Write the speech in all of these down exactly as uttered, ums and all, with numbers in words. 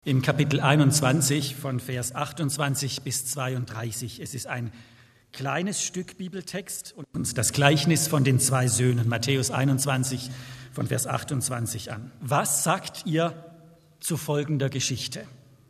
Im Kapitel einundzwanzig von Vers achtundzwanzig bis zweiunddreißig. Es ist ein kleines Stück Bibeltext und uns das Gleichnis von den zwei Söhnen, Matthäus einundzwanzig von Vers achtundzwanzig an. Was sagt ihr zu folgender Geschichte?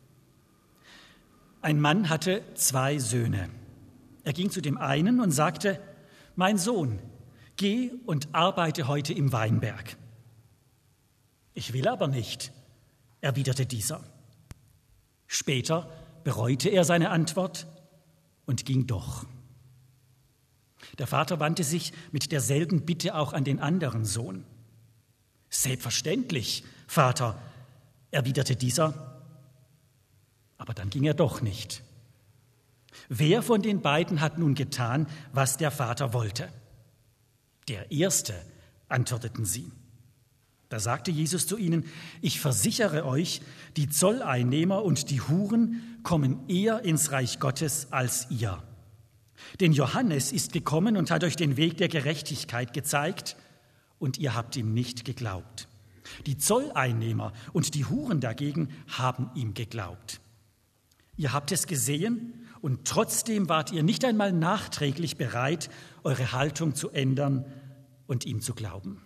Ein Mann hatte zwei Söhne. Er ging zu dem einen und sagte: Mein Sohn, geh und arbeite heute im Weinberg. Ich will aber nicht, erwiderte dieser. Später bereute er seine Antwort und ging doch. Der Vater wandte sich mit derselben Bitte auch an den anderen Sohn. Selbstverständlich, Vater, erwiderte dieser, aber dann ging er doch nicht. Wer von den beiden hat nun getan, was der Vater wollte? Der Erste, antworteten sie. Da sagte Jesus zu ihnen: Ich versichere euch, die Zolleinnehmer und die Huren kommen eher ins Reich Gottes als ihr. Denn Johannes ist gekommen und hat euch den Weg der Gerechtigkeit gezeigt, und ihr habt ihm nicht geglaubt. Die Zolleinnehmer und die Huren dagegen haben ihm geglaubt. Ihr habt es gesehen, und trotzdem wart ihr nicht einmal nachträglich bereit, eure Haltung zu ändern und ihm zu glauben.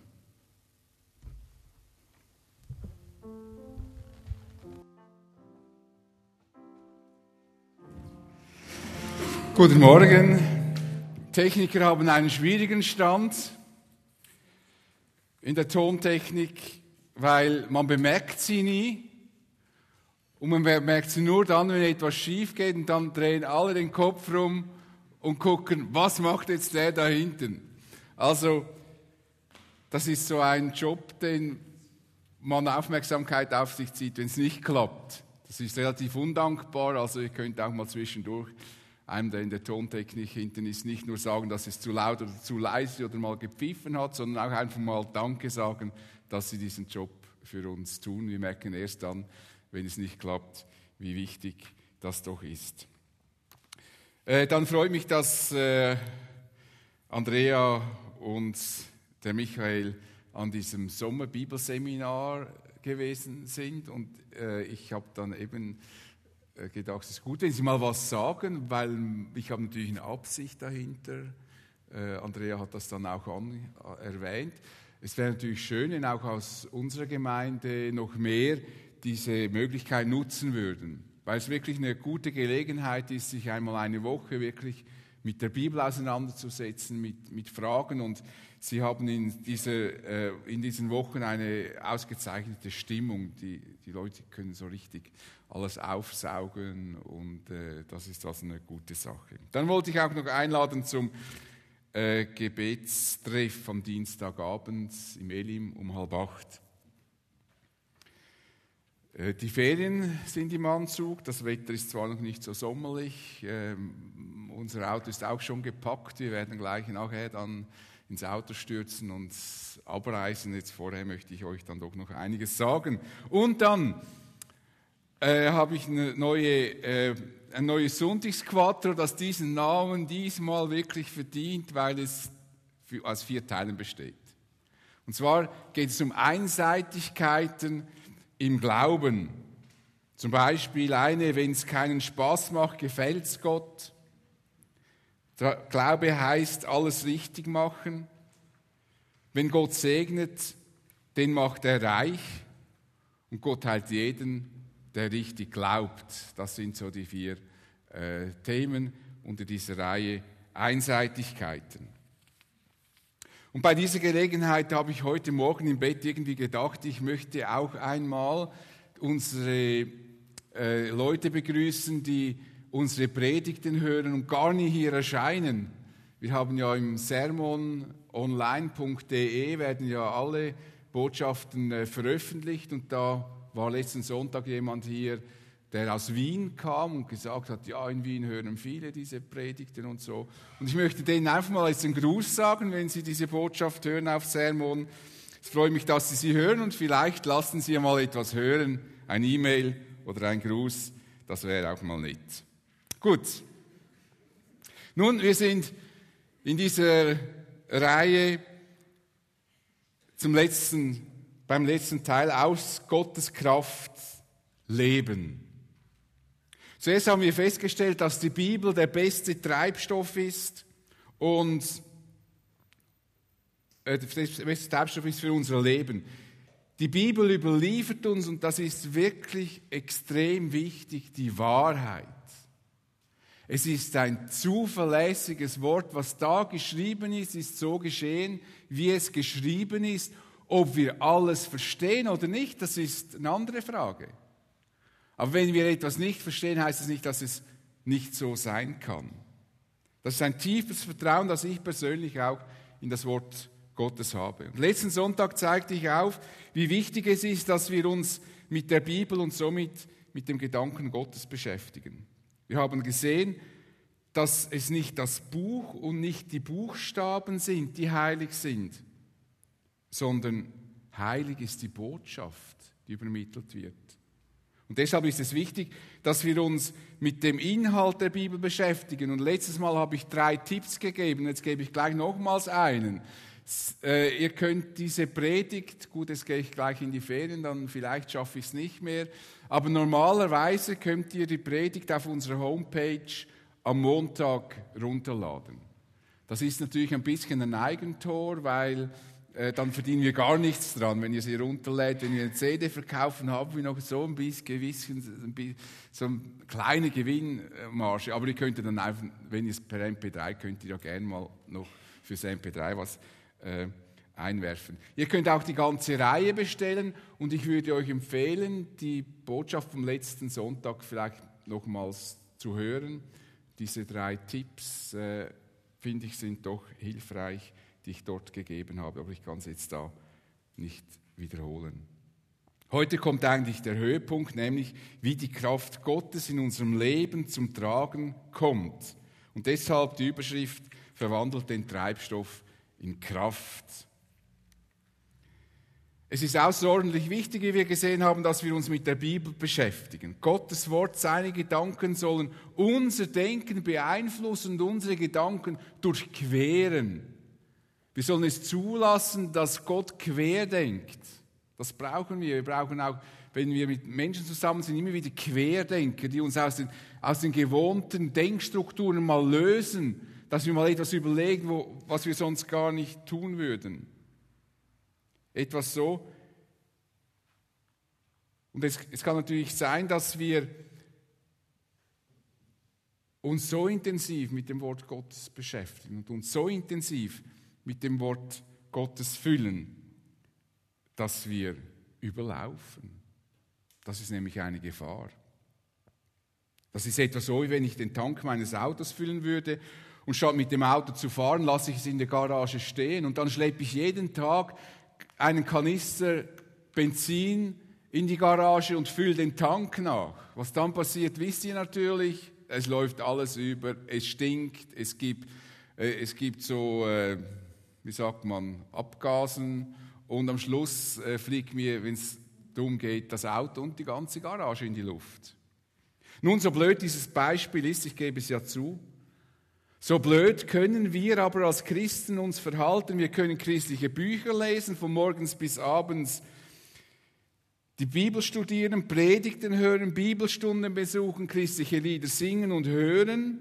Guten Morgen. Techniker haben einen schwierigen Stand in der Tontechnik, weil man bemerkt sie nie und man bemerkt sie nur dann, wenn etwas schief geht, und dann drehen alle den Kopf rum und gucken, was macht jetzt der da hinten? Also das ist so ein Job, den man Aufmerksamkeit auf sich zieht, wenn es nicht klappt. Das ist relativ undankbar, also ihr könnt auch mal zwischendurch einem, der in der Tontechnik hinten ist, nicht nur sagen, dass es zu laut oder zu leise oder mal gepfiffen hat, sondern auch einfach mal Danke sagen, dass sie diesen Job für uns tun. Wir merken erst dann, wenn es nicht klappt, wie wichtig das doch ist. Äh, dann freut mich, dass äh, Andrea und der Michael an diesem Sommerbibelseminar gewesen sind, und äh, ich habe dann eben gedacht, es ist gut, wenn Sie mal was sagen, weil ich habe natürlich eine Absicht dahinter. Äh, Andrea hat das dann auch an, äh, erwähnt. Es wäre natürlich schön, wenn auch aus unserer Gemeinde noch mehr diese Möglichkeit nutzen würden, weil es wirklich eine gute Gelegenheit ist, sich einmal eine Woche wirklich mit der Bibel auseinanderzusetzen, mit, mit Fragen. Und Sie haben in, dieser, äh, in diesen Wochen eine ausgezeichnete Stimmung. Die, die Leute können so richtig alles aufsaugen, und äh, das ist also eine gute Sache. Dann wollte ich auch noch einladen zum äh, Gebetstreff am Dienstagabend im Elim um halb acht. Äh, die Ferien sind im Anzug, das Wetter ist zwar noch nicht so sommerlich, äh, unser Auto ist auch schon gepackt, wir werden gleich nachher dann ins Auto stürzen und abreisen. Jetzt vorher möchte ich euch dann doch noch einiges sagen. Und dann Äh, habe ich eine neue, äh, ein neues Sonntagsquattro, das diesen Namen diesmal wirklich verdient, weil es für, aus vier Teilen besteht. Und zwar geht es um Einseitigkeiten im Glauben. Zum Beispiel eine: Wenn es keinen Spaß macht, gefällt es Gott. Der Glaube heißt alles richtig machen. Wenn Gott segnet, den macht er reich, und Gott heilt jeden, der richtig glaubt. Das sind so die vier äh, Themen unter dieser Reihe Einseitigkeiten. Und bei dieser Gelegenheit habe ich heute Morgen im Bett irgendwie gedacht, ich möchte auch einmal unsere äh, Leute begrüßen, die unsere Predigten hören und gar nie hier erscheinen. Wir haben ja im sermon online punkt de werden ja alle Botschaften äh, veröffentlicht, und da war letzten Sonntag jemand hier, der aus Wien kam und gesagt hat, ja, in Wien hören viele diese Predigten und so. Und ich möchte denen einfach mal jetzt einen Gruß sagen, wenn Sie diese Botschaft hören auf Sermon. Ich freue mich, dass Sie sie hören, und vielleicht lassen Sie mal etwas hören, ein E-Mail oder ein Gruß, das wäre auch mal nett. Gut. Nun, wir sind in dieser Reihe zum letzten beim letzten Teil aus Gottes Kraft Leben. Zuerst haben wir festgestellt, dass die Bibel der beste Treibstoff ist und äh, der beste Treibstoff ist für unser Leben. Die Bibel überliefert uns, und das ist wirklich extrem wichtig, die Wahrheit. Es ist ein zuverlässiges Wort. Was da geschrieben ist, ist so geschehen, wie es geschrieben ist. Ob wir alles verstehen oder nicht, das ist eine andere Frage. Aber wenn wir etwas nicht verstehen, heißt es nicht, dass es nicht so sein kann. Das ist ein tiefes Vertrauen, das ich persönlich auch in das Wort Gottes habe. Und letzten Sonntag zeigte ich auf, wie wichtig es ist, dass wir uns mit der Bibel und somit mit dem Gedanken Gottes beschäftigen. Wir haben gesehen, dass es nicht das Buch und nicht die Buchstaben sind, die heilig sind, sondern heilig ist die Botschaft, die übermittelt wird. Und deshalb ist es wichtig, dass wir uns mit dem Inhalt der Bibel beschäftigen. Und letztes Mal habe ich drei Tipps gegeben, jetzt gebe ich gleich nochmals einen. Äh, ihr könnt diese Predigt, gut, jetzt gehe ich gleich in die Ferien, dann vielleicht schaffe ich es nicht mehr, aber normalerweise könnt ihr die Predigt auf unserer Homepage am Montag runterladen. Das ist natürlich ein bisschen ein Eigentor, weil äh, dann verdienen wir gar nichts dran, wenn ihr sie runterlädt. Wenn wir eine C D verkaufen, haben wir noch so ein bisschen, gewissen, so eine kleine Gewinnmarge. Aber ihr könnt dann einfach, wenn ihr es per M P drei, könnt ihr ja gerne mal noch fürs M P drei was äh, einwerfen. Ihr könnt auch die ganze Reihe bestellen und ich würde euch empfehlen, die Botschaft vom letzten Sonntag vielleicht nochmals zu hören. Diese drei Tipps, äh, finde ich, sind doch hilfreich, die ich dort gegeben habe, aber ich kann es jetzt da nicht wiederholen. Heute kommt eigentlich der Höhepunkt, nämlich wie die Kraft Gottes in unserem Leben zum Tragen kommt. Und deshalb die Überschrift verwandelt den Treibstoff in Kraft. Es ist außerordentlich wichtig, wie wir gesehen haben, dass wir uns mit der Bibel beschäftigen. Gottes Wort, seine Gedanken sollen unser Denken beeinflussen und unsere Gedanken durchqueren. Wir sollen es zulassen, dass Gott querdenkt. Das brauchen wir. Wir brauchen auch, wenn wir mit Menschen zusammen sind, immer wieder Querdenker, die uns aus den, aus den gewohnten Denkstrukturen mal lösen, dass wir mal etwas überlegen, wo, was wir sonst gar nicht tun würden. Etwas so. Und es, es kann natürlich sein, dass wir uns so intensiv mit dem Wort Gottes beschäftigen und uns so intensiv mit dem Wort Gottes füllen, dass wir überlaufen. Das ist nämlich eine Gefahr. Das ist etwa so, wie wenn ich den Tank meines Autos füllen würde und statt mit dem Auto zu fahren, lasse ich es in der Garage stehen und dann schleppe ich jeden Tag einen Kanister Benzin in die Garage und fülle den Tank nach. Was dann passiert, wisst ihr natürlich, es läuft alles über, es stinkt, es gibt, äh, es gibt so, äh, wie sagt man, Abgasen und am Schluss äh, fliegt mir, wenn es darum geht, das Auto und die ganze Garage in die Luft. Nun, so blöd dieses Beispiel ist, ich gebe es ja zu, so blöd können wir aber als Christen uns verhalten. Wir können christliche Bücher lesen, von morgens bis abends die Bibel studieren, Predigten hören, Bibelstunden besuchen, christliche Lieder singen und hören.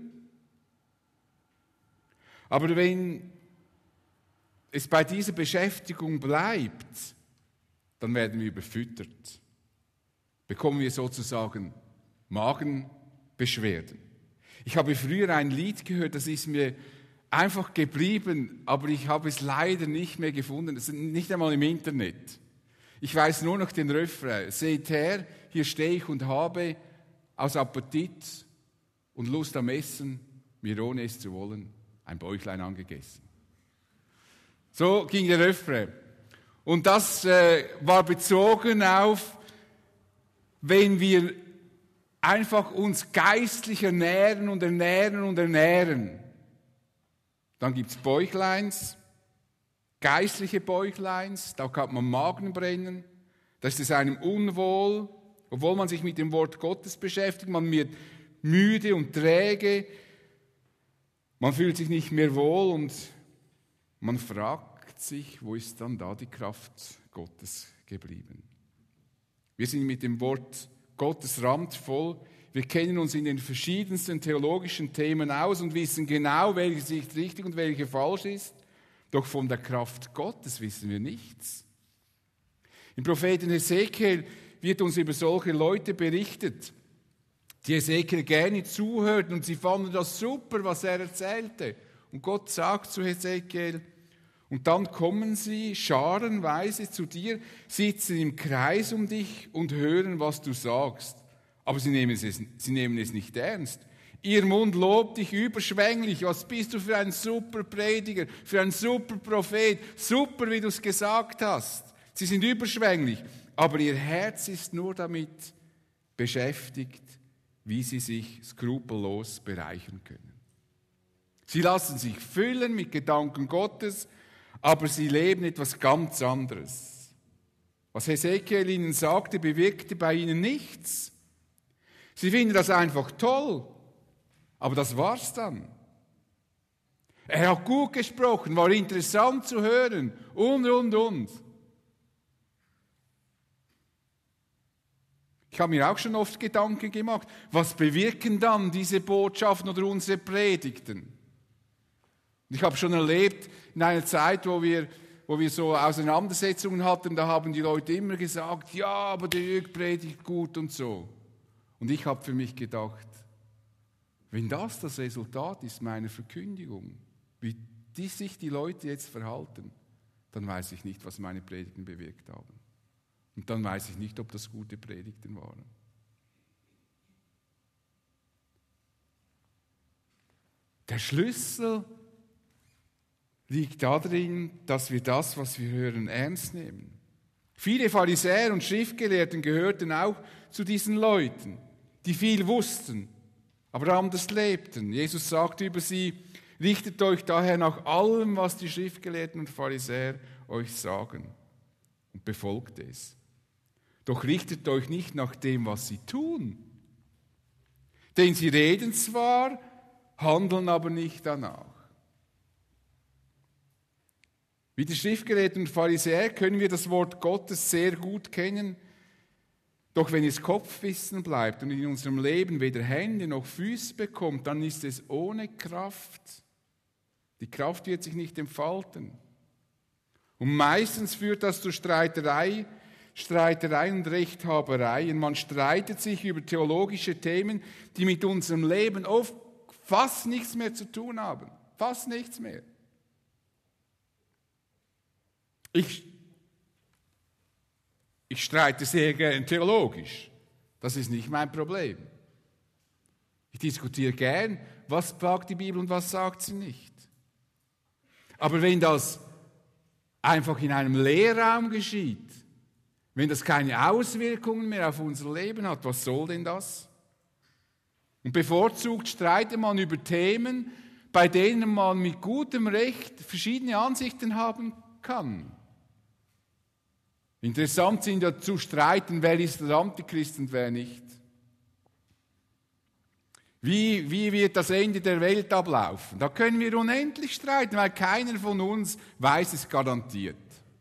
Aber wenn es bei dieser Beschäftigung bleibt, dann werden wir überfüttert. Bekommen wir sozusagen Magenbeschwerden. Ich habe früher ein Lied gehört, das ist mir einfach geblieben, aber ich habe es leider nicht mehr gefunden, es ist nicht einmal im Internet. Ich weiß nur noch den Refrain. Seht her, hier stehe ich und habe aus Appetit und Lust am Essen, mir ohne es zu wollen, ein Bäuchlein angegessen. So ging der Refrain. Und das äh, war bezogen auf, wenn wir einfach uns geistlich ernähren und ernähren und ernähren. Dann gibt es Bäuchleins, geistliche Bäuchleins, da kann man Magenbrennen, da ist es einem unwohl, obwohl man sich mit dem Wort Gottes beschäftigt, man wird müde und träge, man fühlt sich nicht mehr wohl und man fragt sich, wo ist dann da die Kraft Gottes geblieben? Wir sind mit dem Wort Gottes randvoll. Wir kennen uns in den verschiedensten theologischen Themen aus und wissen genau, welche Sicht richtig und welche falsch ist. Doch von der Kraft Gottes wissen wir nichts. Im Propheten Hesekiel wird uns über solche Leute berichtet, die Hesekiel gerne zuhörten und sie fanden das super, was er erzählte. Und Gott sagt zu Hesekiel, und dann kommen sie scharenweise zu dir, sitzen im Kreis um dich und hören, was du sagst. Aber sie nehmen es, sie nehmen es nicht ernst. Ihr Mund lobt dich überschwänglich. Was bist du für ein super Prediger, für ein super Prophet? Super, wie du es gesagt hast. Sie sind überschwänglich, aber ihr Herz ist nur damit beschäftigt, wie sie sich skrupellos bereichern können. Sie lassen sich füllen mit Gedanken Gottes, aber sie leben etwas ganz anderes. Was Hesekiel ihnen sagte, bewirkte bei ihnen nichts. Sie finden das einfach toll, aber das war's dann. Er hat gut gesprochen, war interessant zu hören und, und, und. Ich habe mir auch schon oft Gedanken gemacht, was bewirken dann diese Botschaften oder unsere Predigten? Ich habe schon erlebt, in einer Zeit, wo wir, wo wir so Auseinandersetzungen hatten, da haben die Leute immer gesagt, ja, aber der Jürg predigt gut und so. Und ich habe für mich gedacht, wenn das das Resultat ist meiner Verkündigung, wie die sich die Leute jetzt verhalten, dann weiß ich nicht, was meine Predigten bewirkt haben. Und dann weiß ich nicht, ob das gute Predigten waren. Der Schlüssel liegt darin, dass wir das, was wir hören, ernst nehmen. Viele Pharisäer und Schriftgelehrten gehörten auch zu diesen Leuten, die viel wussten, aber anders lebten. Jesus sagte über sie, richtet euch daher nach allem, was die Schriftgelehrten und Pharisäer euch sagen, und befolgt es. Doch richtet euch nicht nach dem, was sie tun. Denn sie reden zwar, handeln aber nicht danach. Wie die Schriftgelehrten und Pharisäer können wir das Wort Gottes sehr gut kennen, doch wenn es Kopfwissen bleibt und in unserem Leben weder Hände noch Füße bekommt, dann ist es ohne Kraft. Die Kraft wird sich nicht entfalten. Und meistens führt das zu Streiterei, Streiterei und Rechthaberei. Und man streitet sich über theologische Themen, die mit unserem Leben oft fast nichts mehr zu tun haben. Fast nichts mehr. Ich, ich streite sehr gern theologisch. Das ist nicht mein Problem. Ich diskutiere gern, was sagt die Bibel und was sagt sie nicht. Aber wenn das einfach in einem Lehrraum geschieht, wenn das keine Auswirkungen mehr auf unser Leben hat, was soll denn das? Und bevorzugt streitet man über Themen, bei denen man mit gutem Recht verschiedene Ansichten haben kann. Interessant sind ja zu streiten, wer ist der Antichrist und wer nicht. Wie, wie wird das Ende der Welt ablaufen? Da können wir unendlich streiten, weil keiner von uns weiß es garantiert.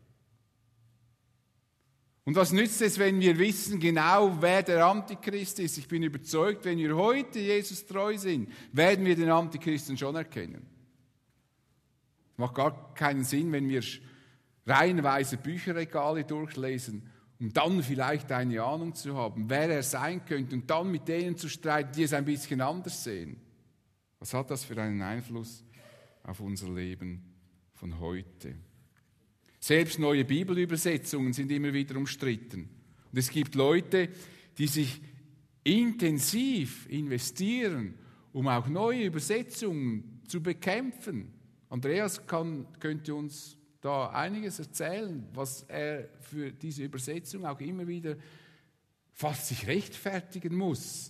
Und was nützt es, wenn wir wissen genau, wer der Antichrist ist? Ich bin überzeugt, wenn wir heute Jesus treu sind, werden wir den Antichristen schon erkennen. Es macht gar keinen Sinn, wenn wir reihenweise Bücherregale durchlesen, um dann vielleicht eine Ahnung zu haben, wer er sein könnte und dann mit denen zu streiten, die es ein bisschen anders sehen. Was hat das für einen Einfluss auf unser Leben von heute? Selbst neue Bibelübersetzungen sind immer wieder umstritten. Und es gibt Leute, die sich intensiv investieren, um auch neue Übersetzungen zu bekämpfen. Andreas kann, könnte uns da einiges erzählen, was er für diese Übersetzung auch immer wieder fast sich rechtfertigen muss.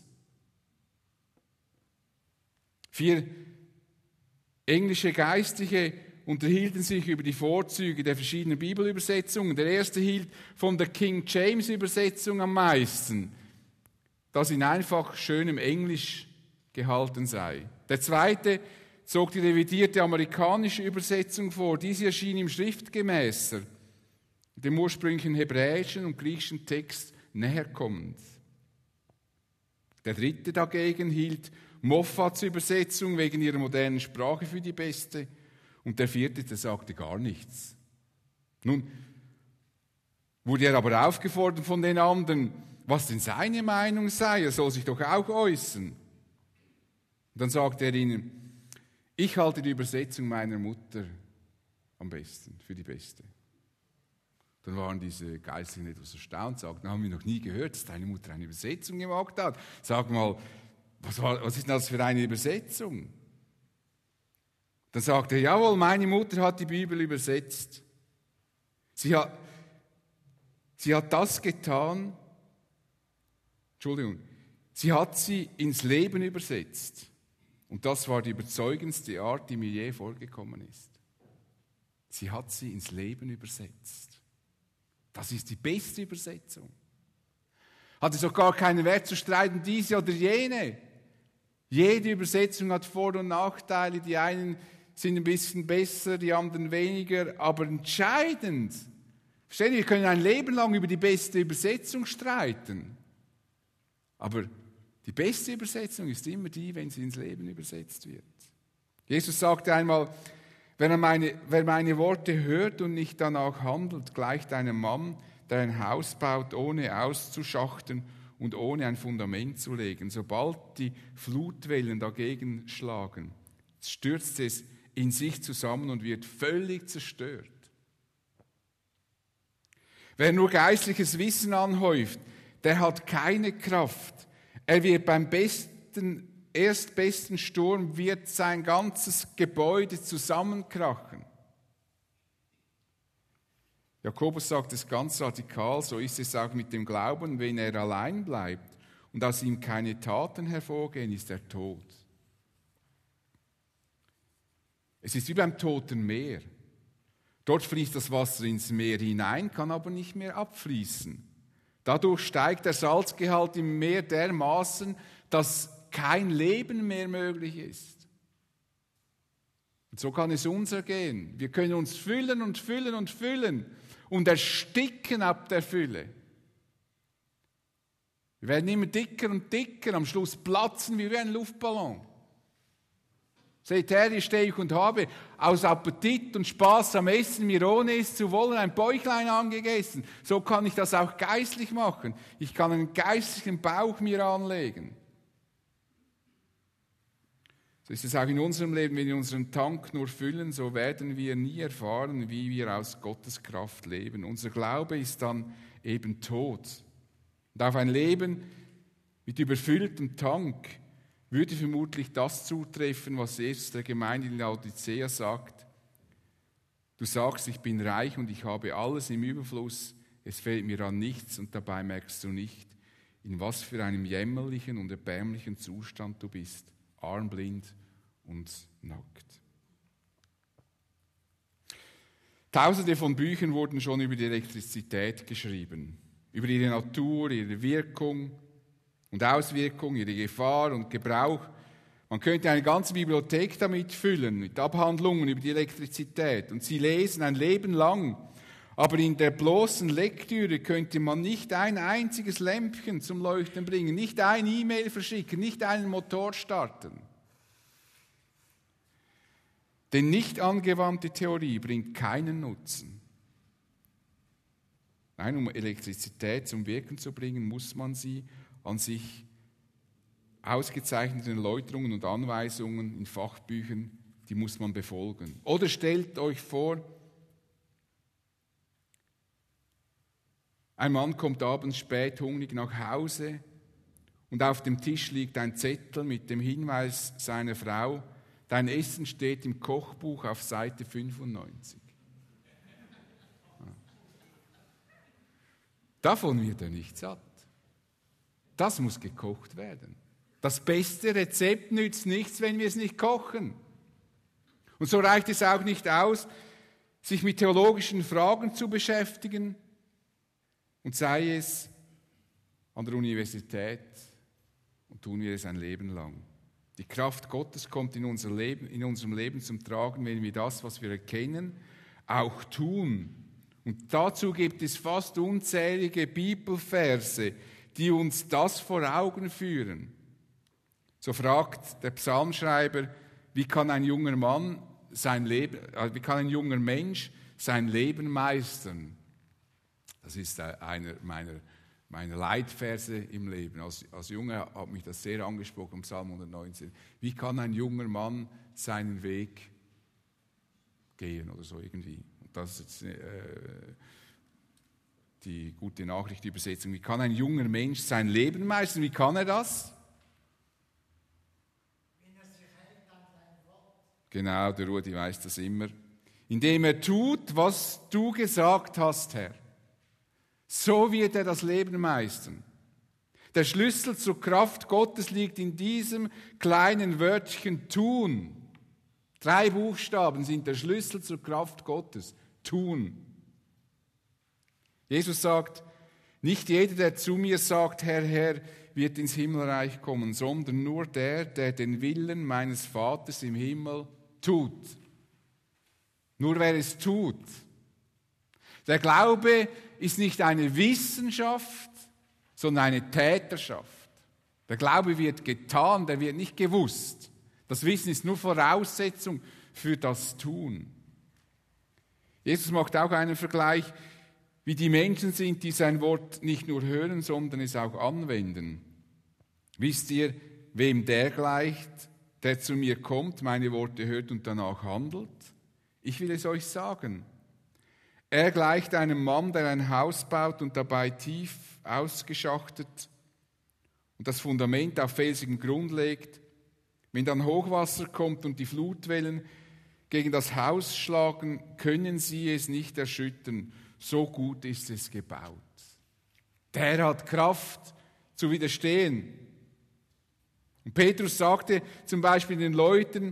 Vier englische Geistliche unterhielten sich über die Vorzüge der verschiedenen Bibelübersetzungen. Der erste hielt von der King James Übersetzung am meisten, dass in einfach schönem Englisch gehalten sei. Der zweite zog die revidierte amerikanische Übersetzung vor. Diese erschien ihm schriftgemäßer, dem ursprünglichen hebräischen und griechischen Text näherkommend. Der dritte dagegen hielt Moffats Übersetzung wegen ihrer modernen Sprache für die beste. Und der vierte, der sagte gar nichts. Nun wurde er aber aufgefordert von den anderen, was denn seine Meinung sei. Er soll sich doch auch äußern. Und dann sagte er ihnen, ich halte die Übersetzung meiner Mutter am besten, für die beste. Dann waren diese Geistlichen etwas erstaunt, sagten, haben wir noch nie gehört, dass deine Mutter eine Übersetzung gemacht hat. Sag mal, was, war, was ist denn das für eine Übersetzung? Dann sagte er, jawohl, meine Mutter hat die Bibel übersetzt. Sie hat, sie hat das getan, Entschuldigung, sie hat sie ins Leben übersetzt. Und das war die überzeugendste Art, die mir je vorgekommen ist. Sie hat sie ins Leben übersetzt. Das ist die beste Übersetzung. Hat es auch gar keinen Wert zu streiten, diese oder jene. Jede Übersetzung hat Vor- und Nachteile. Die einen sind ein bisschen besser, die anderen weniger. Aber entscheidend, verstehen Sie, wir können ein Leben lang über die beste Übersetzung streiten. Aber die beste Übersetzung ist immer die, wenn sie ins Leben übersetzt wird. Jesus sagte einmal, wer meine, wer meine Worte hört und nicht danach handelt, gleicht einem Mann, der ein Haus baut, ohne auszuschachten und ohne ein Fundament zu legen. Sobald die Flutwellen dagegen schlagen, stürzt es in sich zusammen und wird völlig zerstört. Wer nur geistliches Wissen anhäuft, der hat keine Kraft. Er wird beim besten, erstbesten Sturm wird sein ganzes Gebäude zusammenkrachen. Jakobus sagt es ganz radikal, so ist es auch mit dem Glauben, wenn er allein bleibt und aus ihm keine Taten hervorgehen, ist er tot. Es ist wie beim Toten Meer. Dort fließt das Wasser ins Meer hinein, kann aber nicht mehr abfließen. Dadurch steigt der Salzgehalt im Meer dermaßen, dass kein Leben mehr möglich ist. Und so kann es uns ergehen. Wir können uns füllen und füllen und füllen und ersticken ab der Fülle. Wir werden immer dicker und dicker, am Schluss platzen wir wie ein Luftballon. Seht her, hier stehe ich und habe aus Appetit und Spaß am Essen mir ohne es zu wollen ein Bäuchlein angegessen. So kann ich das auch geistlich machen. Ich kann einen geistlichen Bauch mir anlegen. So ist es auch in unserem Leben, wenn wir unseren Tank nur füllen, so werden wir nie erfahren, wie wir aus Gottes Kraft leben. Unser Glaube ist dann eben tot. Und auf ein Leben mit überfülltem Tank würde vermutlich das zutreffen, was Jesus der Gemeinde in Laodicea sagt. Du sagst, ich bin reich und ich habe alles im Überfluss, es fehlt mir an nichts und dabei merkst du nicht, in was für einem jämmerlichen und erbärmlichen Zustand du bist, arm, blind und nackt. Tausende von Büchern wurden schon über die Elektrizität geschrieben, über ihre Natur, ihre Wirkung und Auswirkung, ihre Gefahr und Gebrauch. Man könnte eine ganze Bibliothek damit füllen, mit Abhandlungen über die Elektrizität. Und sie lesen ein Leben lang. Aber in der bloßen Lektüre könnte man nicht ein einziges Lämpchen zum Leuchten bringen, nicht ein E-Mail verschicken, nicht einen Motor starten. Denn nicht angewandte Theorie bringt keinen Nutzen. Nein, um Elektrizität zum Wirken zu bringen, muss man sie an sich ausgezeichneten Erläuterungen und Anweisungen in Fachbüchern, die muss man befolgen. Oder stellt euch vor, ein Mann kommt abends spät hungrig nach Hause und auf dem Tisch liegt ein Zettel mit dem Hinweis seiner Frau, dein Essen steht im Kochbuch auf Seite fünfundneunzig. Davon wird er nicht satt. Das muss gekocht werden. Das beste Rezept nützt nichts, wenn wir es nicht kochen. Und so reicht es auch nicht aus, sich mit theologischen Fragen zu beschäftigen, und sei es an der Universität, und tun wir es ein Leben lang. Die Kraft Gottes kommt in, unser Leben, in unserem Leben zum Tragen, wenn wir das, was wir erkennen, auch tun. Und dazu gibt es fast unzählige Bibelverse, die uns das vor Augen führen. So fragt der Psalmschreiber, wie kann ein junger Mann sein Leben, wie kann ein junger Mensch sein Leben meistern? Das ist einer meiner, meiner Leitverse im Leben. Als, als Junge hat mich das sehr angesprochen, im Psalm hundertneunzehn. Wie kann ein junger Mann seinen Weg gehen oder so irgendwie? Und das ist jetzt, äh, die gute Nachricht, die Übersetzung. Wie kann ein junger Mensch sein Leben meistern? Wie kann er das? Wenn er sich hält an sein Wort. Genau, der Rudi weiß das immer. Indem er tut, was du gesagt hast, Herr. So wird er das Leben meistern. Der Schlüssel zur Kraft Gottes liegt in diesem kleinen Wörtchen tun. Drei Buchstaben sind der Schlüssel zur Kraft Gottes. Tun. Jesus sagt, nicht jeder, der zu mir sagt, Herr, Herr, wird ins Himmelreich kommen, sondern nur der, der den Willen meines Vaters im Himmel tut. Nur wer es tut. Der Glaube ist nicht eine Wissenschaft, sondern eine Täterschaft. Der Glaube wird getan, der wird nicht gewusst. Das Wissen ist nur Voraussetzung für das Tun. Jesus macht auch einen Vergleich, wie die Menschen sind, die sein Wort nicht nur hören, sondern es auch anwenden. Wisst ihr, wem der gleicht, der zu mir kommt, meine Worte hört und danach handelt? Ich will es euch sagen. Er gleicht einem Mann, der ein Haus baut und dabei tief ausgeschachtet und das Fundament auf felsigem Grund legt. Wenn dann Hochwasser kommt und die Flutwellen gegen das Haus schlagen, können sie es nicht erschüttern. So gut ist es gebaut. Der hat Kraft zu widerstehen. Und Petrus sagte zum Beispiel den Leuten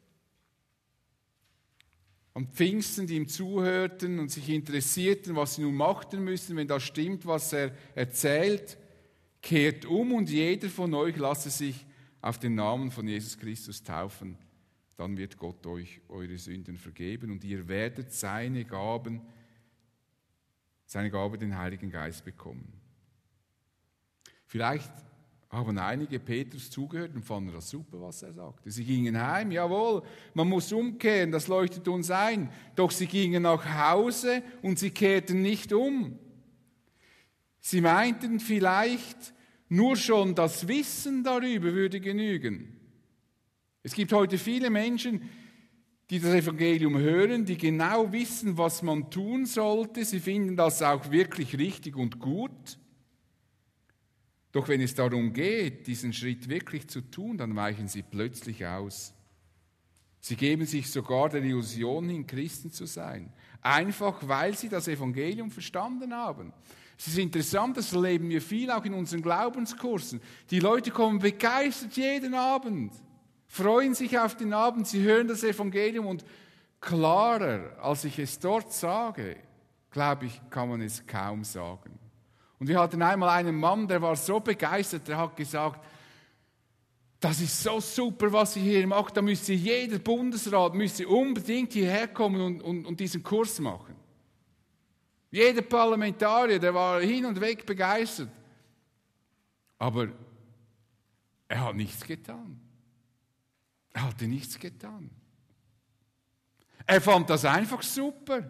am Pfingsten, die ihm zuhörten und sich interessierten, was sie nun machen müssen, wenn das stimmt, was er erzählt, kehrt um und jeder von euch lasse sich auf den Namen von Jesus Christus taufen. Dann wird Gott euch eure Sünden vergeben und ihr werdet seine Gaben seine Gabe, den Heiligen Geist bekommen. Vielleicht haben einige Petrus zugehört und fanden das super, was er sagte. Sie gingen heim, jawohl, man muss umkehren, das leuchtet uns ein. Doch sie gingen nach Hause und sie kehrten nicht um. Sie meinten vielleicht, nur schon das Wissen darüber würde genügen. Es gibt heute viele Menschen, die das Evangelium hören, die genau wissen, was man tun sollte. Sie finden das auch wirklich richtig und gut. Doch wenn es darum geht, diesen Schritt wirklich zu tun, dann weichen sie plötzlich aus. Sie geben sich sogar der Illusion hin, Christen zu sein. Einfach, weil sie das Evangelium verstanden haben. Es ist interessant, das erleben wir viel auch in unseren Glaubenskursen. Die Leute kommen begeistert jeden Abend, freuen sich auf den Abend, sie hören das Evangelium und klarer, als ich es dort sage, glaube ich, kann man es kaum sagen. Und wir hatten einmal einen Mann, der war so begeistert, der hat gesagt, das ist so super, was ihr hier macht, da müsste jeder Bundesrat müsste unbedingt hierher kommen und, und, und diesen Kurs machen. Jeder Parlamentarier, der war hin und weg begeistert. Aber er hat nichts getan. Er hatte nichts getan. Er fand das einfach super.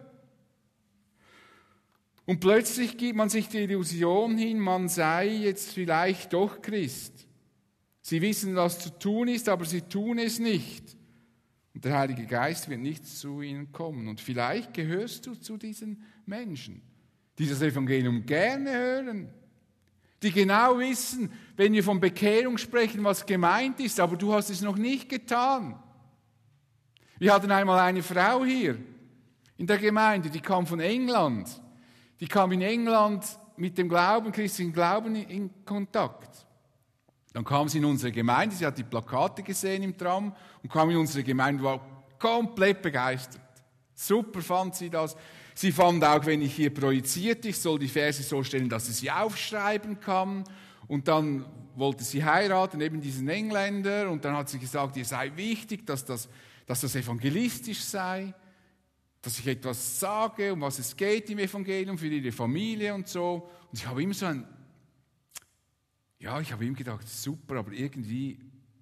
Und plötzlich gibt man sich die Illusion hin, man sei jetzt vielleicht doch Christ. Sie wissen, was zu tun ist, aber sie tun es nicht. Und der Heilige Geist wird nicht zu ihnen kommen. Und vielleicht gehörst du zu diesen Menschen, die das Evangelium gerne hören, die genau wissen, wenn wir von Bekehrung sprechen, was gemeint ist, aber du hast es noch nicht getan. Wir hatten einmal eine Frau hier in der Gemeinde, die kam von England. Die kam in England mit dem Glauben, christlichen Glauben in Kontakt. Dann kam sie in unsere Gemeinde, sie hat die Plakate gesehen im Tram und kam in unsere Gemeinde und war komplett begeistert. Super fand sie das. Sie fand auch, wenn ich hier projiziert, ich soll die Verse so stellen, dass sie sie aufschreiben kann. Und dann wollte sie heiraten, eben diesen Engländer. Und dann hat sie gesagt, ihr sei wichtig, dass das, dass das evangelistisch sei, dass ich etwas sage, um was es geht im Evangelium, für ihre Familie und so. Und ich habe immer so ein, ja, ich habe ihm gedacht, super, aber irgendwie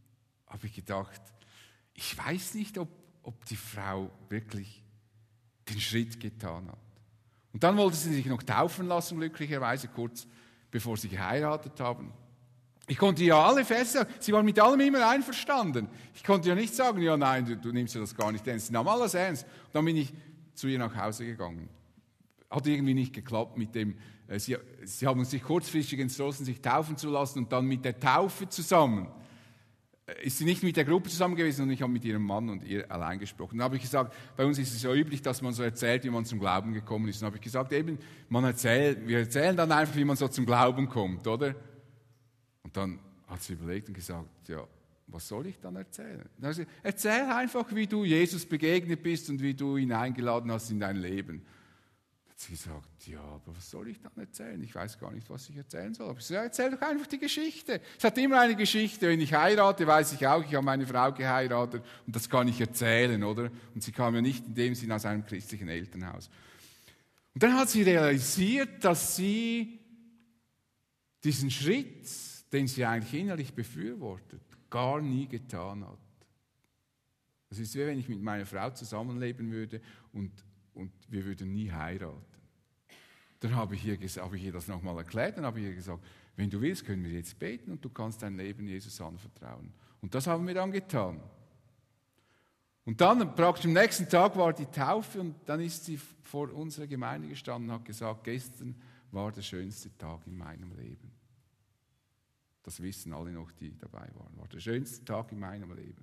habe ich gedacht, ich weiß nicht, ob, ob die Frau wirklich den Schritt getan hat. Und dann wollte sie sich noch taufen lassen, glücklicherweise, kurz bevor sie geheiratet haben. Ich konnte ja alle Verse sagen, sie waren mit allem immer einverstanden. Ich konnte ja nicht sagen, ja nein, du, du nimmst ja das gar nicht ernst. Sie nahm alles ernst. Und dann bin ich zu ihr nach Hause gegangen. Hat irgendwie nicht geklappt mit dem, äh, sie, sie haben sich kurzfristig entschlossen, sich taufen zu lassen und dann mit der Taufe zusammen. Äh, ist sie nicht mit der Gruppe zusammen gewesen und ich habe mit ihrem Mann und ihr allein gesprochen. Dann habe ich gesagt, bei uns ist es ja üblich, dass man so erzählt, wie man zum Glauben gekommen ist. Dann habe ich gesagt, eben, man erzählt, wir erzählen dann einfach, wie man so zum Glauben kommt, oder? Und dann hat sie überlegt und gesagt, ja, was soll ich dann erzählen? Dann hat sie gesagt, erzähl einfach, wie du Jesus begegnet bist und wie du ihn eingeladen hast in dein Leben. Dann hat sie gesagt, ja, aber was soll ich dann erzählen? Ich weiß gar nicht, was ich erzählen soll. Aber ich gesagt, erzähl doch einfach die Geschichte. Es hat immer eine Geschichte. Wenn ich heirate, weiß ich auch, ich habe meine Frau geheiratet und das kann ich erzählen, oder? Und sie kam ja nicht in dem Sinn aus einem christlichen Elternhaus. Und dann hat sie realisiert, dass sie diesen Schritt, den sie eigentlich innerlich befürwortet, gar nie getan hat. Es ist wie wenn ich mit meiner Frau zusammenleben würde und, und wir würden nie heiraten. Dann habe ich, ihr, habe ich ihr das nochmal erklärt, dann habe ich ihr gesagt, wenn du willst, können wir jetzt beten und du kannst dein Leben Jesus anvertrauen. Und das haben wir dann getan. Und dann, praktisch am nächsten Tag war die Taufe und dann ist sie vor unserer Gemeinde gestanden und hat gesagt, gestern war der schönste Tag in meinem Leben. Das wissen alle noch, die dabei waren. War der schönste Tag in meinem Leben.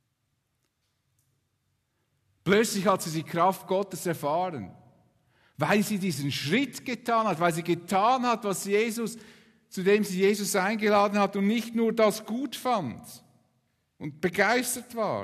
Plötzlich hat sie die Kraft Gottes erfahren, weil sie diesen Schritt getan hat, weil sie getan hat, was Jesus, zu dem sie Jesus eingeladen hat und nicht nur das gut fand und begeistert war.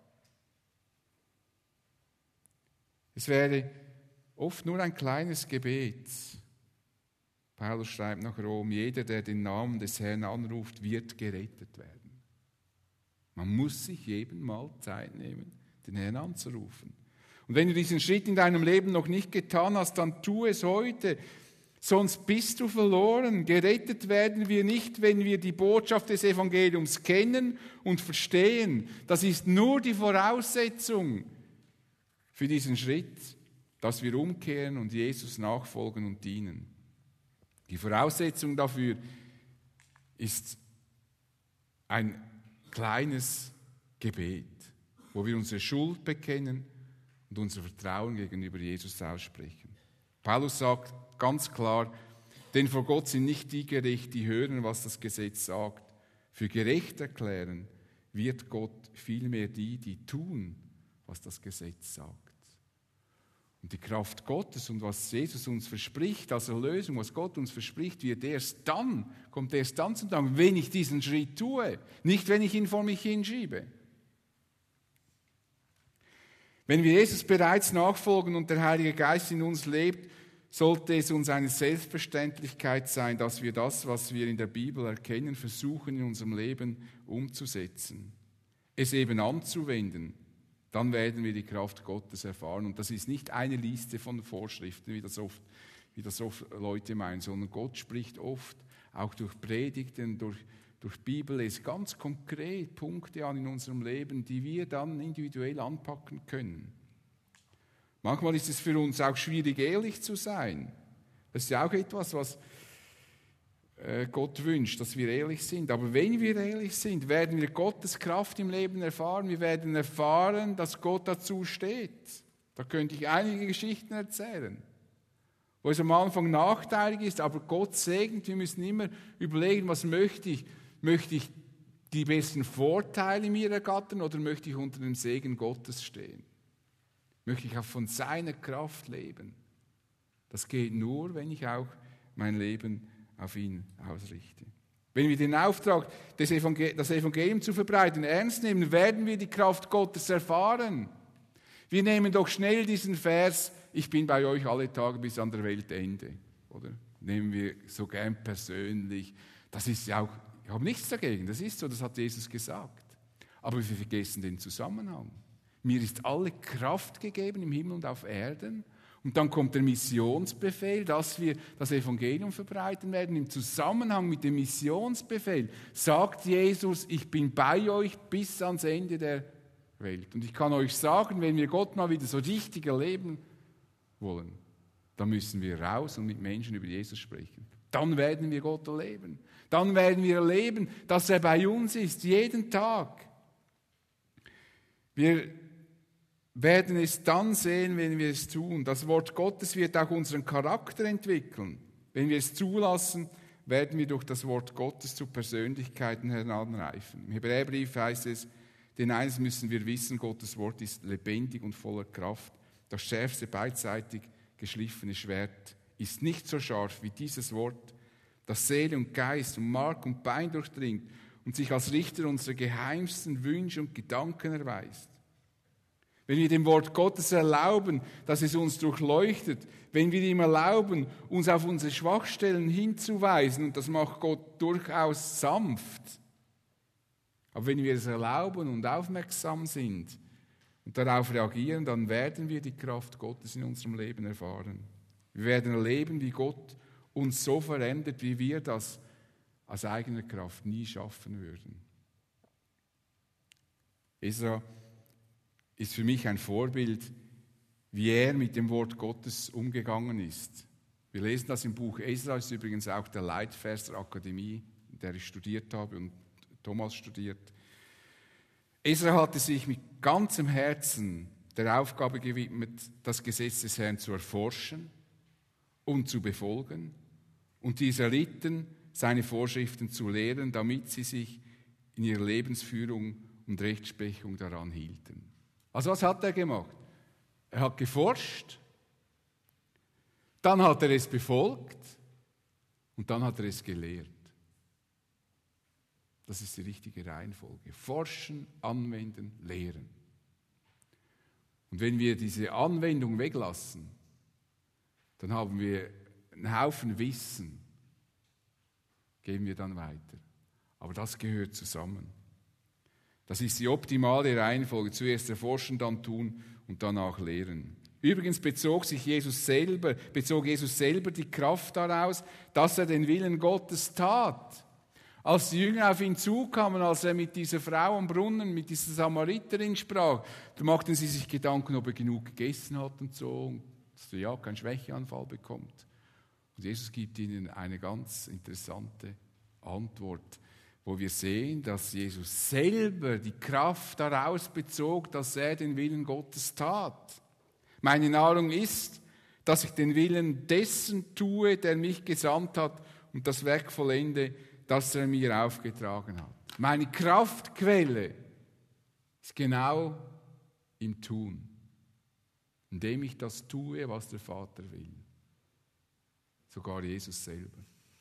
Es wäre oft nur ein kleines Gebet. Paulus schreibt nach Rom, jeder, der den Namen des Herrn anruft, wird gerettet werden. Man muss sich jedem Mal Zeit nehmen, den Herrn anzurufen. Und wenn du diesen Schritt in deinem Leben noch nicht getan hast, dann tu es heute, sonst bist du verloren. Gerettet werden wir nicht, wenn wir die Botschaft des Evangeliums kennen und verstehen. Das ist nur die Voraussetzung für diesen Schritt, dass wir umkehren und Jesus nachfolgen und dienen. Die Voraussetzung dafür ist ein kleines Gebet, wo wir unsere Schuld bekennen und unser Vertrauen gegenüber Jesus aussprechen. Paulus sagt ganz klar, denn vor Gott sind nicht die gerecht, die hören, was das Gesetz sagt. Für gerecht erklären wird Gott vielmehr die, die tun, was das Gesetz sagt. Und die Kraft Gottes und was Jesus uns verspricht als Erlösung, was Gott uns verspricht, wird erst dann, kommt erst dann zum Tag, wenn ich diesen Schritt tue, nicht wenn ich ihn vor mich hinschiebe. Wenn wir Jesus bereits nachfolgen und der Heilige Geist in uns lebt, sollte es uns eine Selbstverständlichkeit sein, dass wir das, was wir in der Bibel erkennen, versuchen in unserem Leben umzusetzen, es eben anzuwenden. Dann werden wir die Kraft Gottes erfahren. Und das ist nicht eine Liste von Vorschriften, wie das oft, wie das oft Leute meinen, sondern Gott spricht oft, auch durch Predigten, durch, durch Bibellesen, ganz konkret Punkte an in unserem Leben, die wir dann individuell anpacken können. Manchmal ist es für uns auch schwierig, ehrlich zu sein. Das ist ja auch etwas, was Gott wünscht, dass wir ehrlich sind. Aber wenn wir ehrlich sind, werden wir Gottes Kraft im Leben erfahren. Wir werden erfahren, dass Gott dazu steht. Da könnte ich einige Geschichten erzählen, wo es am Anfang nachteilig ist, aber Gott segnet. Wir müssen immer überlegen, was möchte ich? Möchte ich die besten Vorteile mir ergattern oder möchte ich unter dem Segen Gottes stehen? Möchte ich auch von seiner Kraft leben? Das geht nur, wenn ich auch mein Leben auf ihn ausrichte. Wenn wir den Auftrag, das Evangelium, das Evangelium zu verbreiten, ernst nehmen, werden wir die Kraft Gottes erfahren. Wir nehmen doch schnell diesen Vers, ich bin bei euch alle Tage bis an der Weltende. Oder? Nehmen wir so gern persönlich. Das ist ja auch, ich habe nichts dagegen, das ist so, das hat Jesus gesagt. Aber wir vergessen den Zusammenhang. Mir ist alle Kraft gegeben im Himmel und auf Erden. Und dann kommt der Missionsbefehl, dass wir das Evangelium verbreiten werden. Im Zusammenhang mit dem Missionsbefehl sagt Jesus, ich bin bei euch bis ans Ende der Welt. Und ich kann euch sagen, wenn wir Gott mal wieder so richtig erleben wollen, dann müssen wir raus und mit Menschen über Jesus sprechen. Dann werden wir Gott erleben. Dann werden wir erleben, dass er bei uns ist, jeden Tag. Wir werden es dann sehen, wenn wir es tun. Das Wort Gottes wird auch unseren Charakter entwickeln. Wenn wir es zulassen, werden wir durch das Wort Gottes zu Persönlichkeiten heranreifen. Im Hebräerbrief heißt es, denn eines müssen wir wissen, Gottes Wort ist lebendig und voller Kraft. Das schärfste beidseitig geschliffene Schwert ist nicht so scharf wie dieses Wort, das Seele und Geist und Mark und Bein durchdringt und sich als Richter unserer geheimsten Wünsche und Gedanken erweist. Wenn wir dem Wort Gottes erlauben, dass es uns durchleuchtet, wenn wir ihm erlauben, uns auf unsere Schwachstellen hinzuweisen, und das macht Gott durchaus sanft, aber wenn wir es erlauben und aufmerksam sind und darauf reagieren, dann werden wir die Kraft Gottes in unserem Leben erfahren. Wir werden erleben, wie Gott uns so verändert, wie wir das aus eigener Kraft nie schaffen würden. Esra ist für mich ein Vorbild, wie er mit dem Wort Gottes umgegangen ist. Wir lesen das im Buch Esra, ist übrigens auch der Leitvers der Akademie, in der ich studiert habe und Thomas studiert. Esra hatte sich mit ganzem Herzen der Aufgabe gewidmet, das Gesetz des Herrn zu erforschen und zu befolgen und die Israeliten seine Vorschriften zu lehren, damit sie sich in ihrer Lebensführung und Rechtsprechung daran hielten. Also was hat er gemacht? Er hat geforscht, dann hat er es befolgt und dann hat er es gelehrt. Das ist die richtige Reihenfolge. Forschen, anwenden, lehren. Und wenn wir diese Anwendung weglassen, dann haben wir einen Haufen Wissen, geben wir dann weiter. Aber das gehört zusammen. Das ist die optimale Reihenfolge. Zuerst erforschen, dann tun und danach lehren. Übrigens bezog sich Jesus selber, bezog Jesus selber die Kraft daraus, dass er den Willen Gottes tat. Als die Jünger auf ihn zukamen, als er mit dieser Frau am Brunnen, mit dieser Samariterin sprach, da machten sie sich Gedanken, ob er genug gegessen hat und so, und dass er ja keinen Schwächeanfall bekommt. Und Jesus gibt ihnen eine ganz interessante Antwort, wo wir sehen, dass Jesus selber die Kraft daraus bezog, dass er den Willen Gottes tat. Meine Nahrung ist, dass ich den Willen dessen tue, der mich gesandt hat und das Werk vollende, das er mir aufgetragen hat. Meine Kraftquelle ist genau im Tun, indem ich das tue, was der Vater will. Sogar Jesus selber.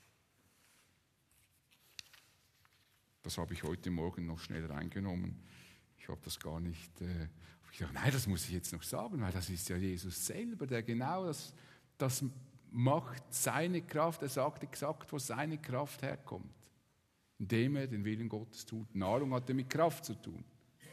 Das habe ich heute Morgen noch schnell reingenommen. Ich habe das gar nicht... Äh, ich dachte, nein, das muss ich jetzt noch sagen, weil das ist ja Jesus selber, der genau das, das macht, seine Kraft. Er sagt exakt, wo seine Kraft herkommt. Indem er den Willen Gottes tut. Nahrung hat er mit Kraft zu tun.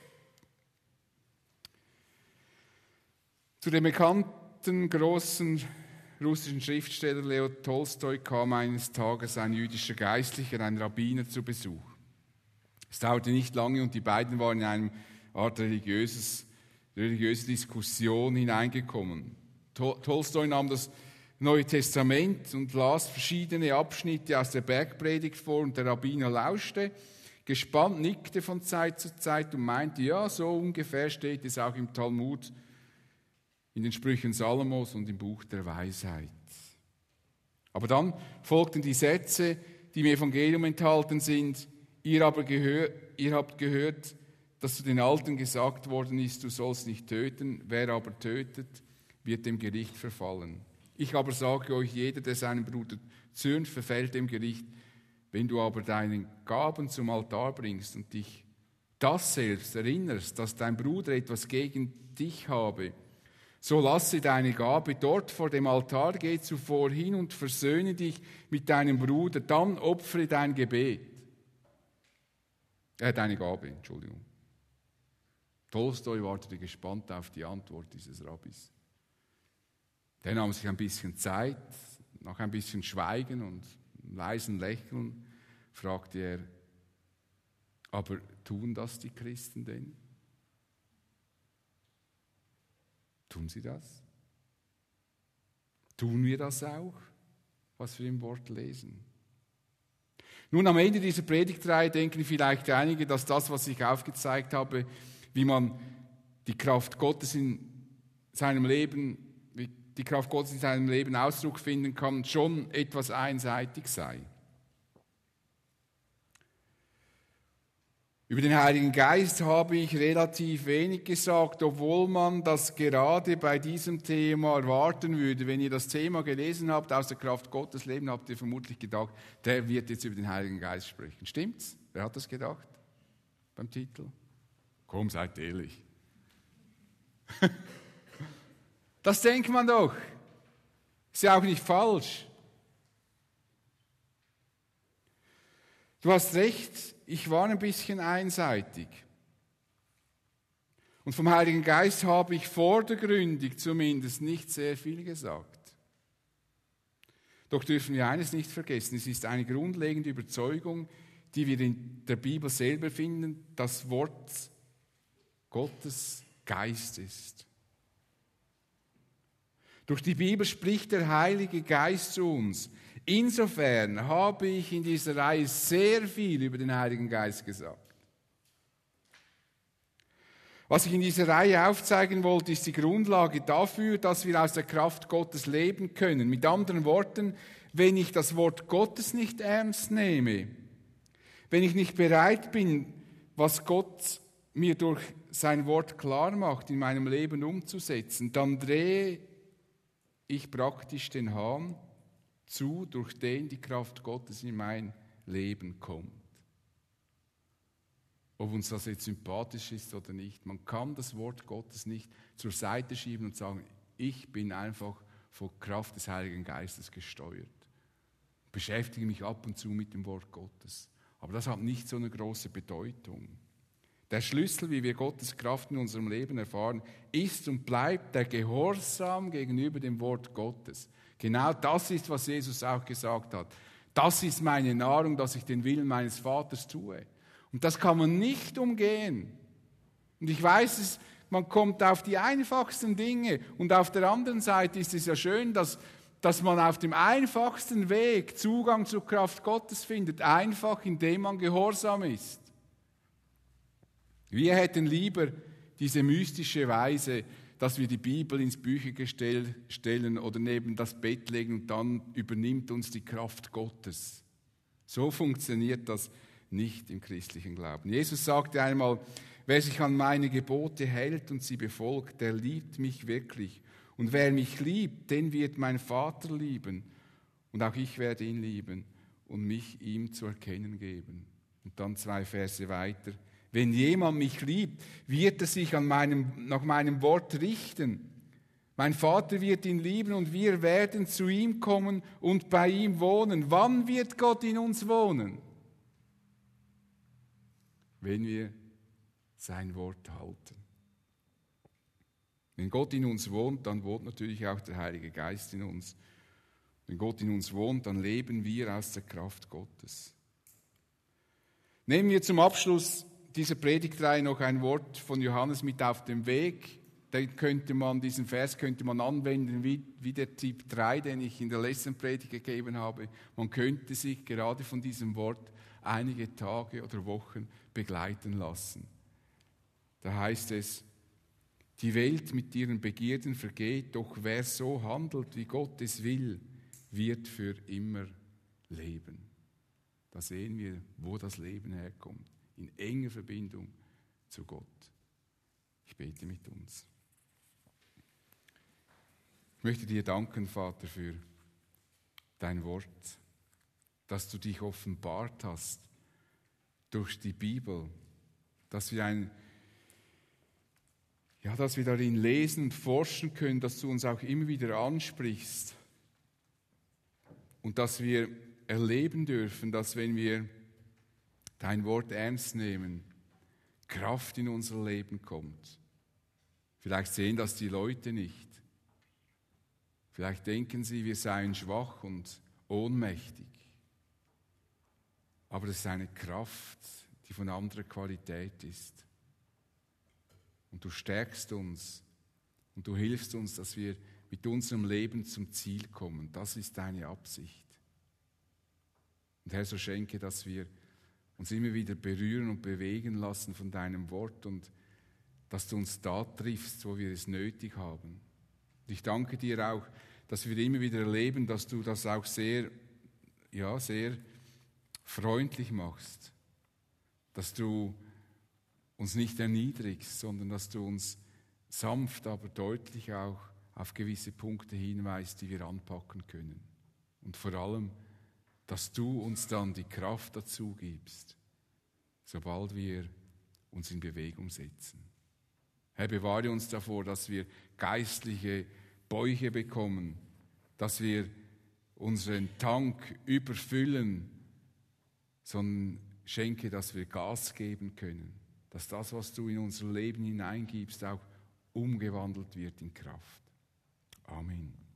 Zu dem bekannten großen russischen Schriftsteller Leo Tolstoi kam eines Tages ein jüdischer Geistlicher, ein Rabbiner, zu Besuch. Es dauerte nicht lange und die beiden waren in eine Art religiöses, religiöse Diskussion hineingekommen. Tolstoi nahm das Neue Testament und las verschiedene Abschnitte aus der Bergpredigt vor und der Rabbiner lauschte, gespannt nickte von Zeit zu Zeit und meinte, ja, so ungefähr steht es auch im Talmud, in den Sprüchen Salomos und im Buch der Weisheit. Aber dann folgten die Sätze, die im Evangelium enthalten sind. Ihr aber gehör, ihr habt gehört, dass zu den Alten gesagt worden ist, du sollst nicht töten. Wer aber tötet, wird dem Gericht verfallen. Ich aber sage euch, jeder, der seinen Bruder zürnt, verfällt dem Gericht. Wenn du aber deine Gaben zum Altar bringst und dich das selbst erinnerst, dass dein Bruder etwas gegen dich habe, so lasse deine Gabe dort vor dem Altar, geh zuvor hin und versöhne dich mit deinem Bruder, dann opfere dein Gebet. Äh, deine Gabe, Entschuldigung. Tolstoi wartete gespannt auf die Antwort dieses Rabbis. Der nahm sich ein bisschen Zeit, nach ein bisschen Schweigen und leisen Lächeln fragte er, aber tun das die Christen denn? Tun sie das? Tun wir das auch, was wir im Wort lesen? Nun, am Ende dieser Predigtreihe denken vielleicht einige, dass das, was ich aufgezeigt habe, wie man die Kraft Gottes in seinem Leben, wie die Kraft Gottes in seinem Leben Ausdruck finden kann, schon etwas einseitig sei. Über den Heiligen Geist habe ich relativ wenig gesagt, obwohl man das gerade bei diesem Thema erwarten würde. Wenn ihr das Thema gelesen habt, aus der Kraft Gottes leben, habt ihr vermutlich gedacht, der wird jetzt über den Heiligen Geist sprechen. Stimmt's? Wer hat das gedacht beim Titel? Komm, seid ehrlich. Das denkt man doch. Ist ja auch nicht falsch. Du hast recht, ich war ein bisschen einseitig. Und vom Heiligen Geist habe ich vordergründig zumindest nicht sehr viel gesagt. Doch dürfen wir eines nicht vergessen, es ist eine grundlegende Überzeugung, die wir in der Bibel selber finden, das Wort Gottes Geist ist. Durch die Bibel spricht der Heilige Geist zu uns. Insofern habe ich in dieser Reihe sehr viel über den Heiligen Geist gesagt. Was ich in dieser Reihe aufzeigen wollte, ist die Grundlage dafür, dass wir aus der Kraft Gottes leben können. Mit anderen Worten, wenn ich das Wort Gottes nicht ernst nehme, wenn ich nicht bereit bin, was Gott mir durch sein Wort klar macht, in meinem Leben umzusetzen, dann drehe ich praktisch den Hahn zu, durch den die Kraft Gottes in mein Leben kommt. Ob uns das jetzt sympathisch ist oder nicht, man kann das Wort Gottes nicht zur Seite schieben und sagen, ich bin einfach von Kraft des Heiligen Geistes gesteuert. Ich beschäftige mich ab und zu mit dem Wort Gottes. Aber das hat nicht so eine große Bedeutung. Der Schlüssel, wie wir Gottes Kraft in unserem Leben erfahren, ist und bleibt der Gehorsam gegenüber dem Wort Gottes. Genau das ist, was Jesus auch gesagt hat. Das ist meine Nahrung, dass ich den Willen meines Vaters tue. Und das kann man nicht umgehen. Und ich weiß es, man kommt auf die einfachsten Dinge. Und auf der anderen Seite ist es ja schön, dass, dass man auf dem einfachsten Weg Zugang zur Kraft Gottes findet. Einfach, indem man gehorsam ist. Wir hätten lieber diese mystische Weise, dass wir die Bibel ins Büchergestell stellen oder neben das Bett legen und dann übernimmt uns die Kraft Gottes. So funktioniert das nicht im christlichen Glauben. Jesus sagte einmal, wer sich an meine Gebote hält und sie befolgt, der liebt mich wirklich. Und wer mich liebt, den wird mein Vater lieben. Und auch ich werde ihn lieben und mich ihm zu erkennen geben. Und dann zwei Verse weiter. Wenn jemand mich liebt, wird er sich an meinem, nach meinem Wort richten. Mein Vater wird ihn lieben und wir werden zu ihm kommen und bei ihm wohnen. Wann wird Gott in uns wohnen? Wenn wir sein Wort halten. Wenn Gott in uns wohnt, dann wohnt natürlich auch der Heilige Geist in uns. Wenn Gott in uns wohnt, dann leben wir aus der Kraft Gottes. Nehmen wir zum Abschluss dieser Predigtreihe noch ein Wort von Johannes mit auf dem Weg. Den könnte man, diesen Vers könnte man anwenden wie, wie der Tipp drei, den ich in der letzten Predigt gegeben habe. Man könnte sich gerade von diesem Wort einige Tage oder Wochen begleiten lassen. Da heißt es, die Welt mit ihren Begierden vergeht, doch wer so handelt, wie Gott es will, wird für immer leben. Da sehen wir, wo das Leben herkommt. In enger Verbindung zu Gott. Ich bete mit uns. Ich möchte dir danken, Vater, für dein Wort, dass du dich offenbart hast durch die Bibel, dass wir ein, ja, dass wir darin lesen und forschen können, dass du uns auch immer wieder ansprichst und dass wir erleben dürfen, dass wenn wir dein Wort ernst nehmen, Kraft in unser Leben kommt. Vielleicht sehen das die Leute nicht, Vielleicht denken sie, wir seien schwach und ohnmächtig. Aber das ist eine Kraft, die von anderer Qualität ist. Und du stärkst uns und du hilfst uns, dass wir mit unserem Leben zum Ziel kommen. Das ist deine Absicht. Und Herr, so schenke, dass wir uns immer wieder berühren und bewegen lassen von deinem Wort und dass du uns da triffst, wo wir es nötig haben. Und ich danke dir auch, dass wir immer wieder erleben, dass du das auch sehr, ja, sehr freundlich machst. Dass du uns nicht erniedrigst, sondern dass du uns sanft, aber deutlich auch auf gewisse Punkte hinweist, die wir anpacken können. Und vor allem, dass du uns dann die Kraft dazu gibst, sobald wir uns in Bewegung setzen. Herr, bewahre uns davor, dass wir geistliche Bäuche bekommen, dass wir unseren Tank überfüllen, sondern schenke, dass wir Gas geben können, dass das, was du in unser Leben hineingibst, auch umgewandelt wird in Kraft. Amen.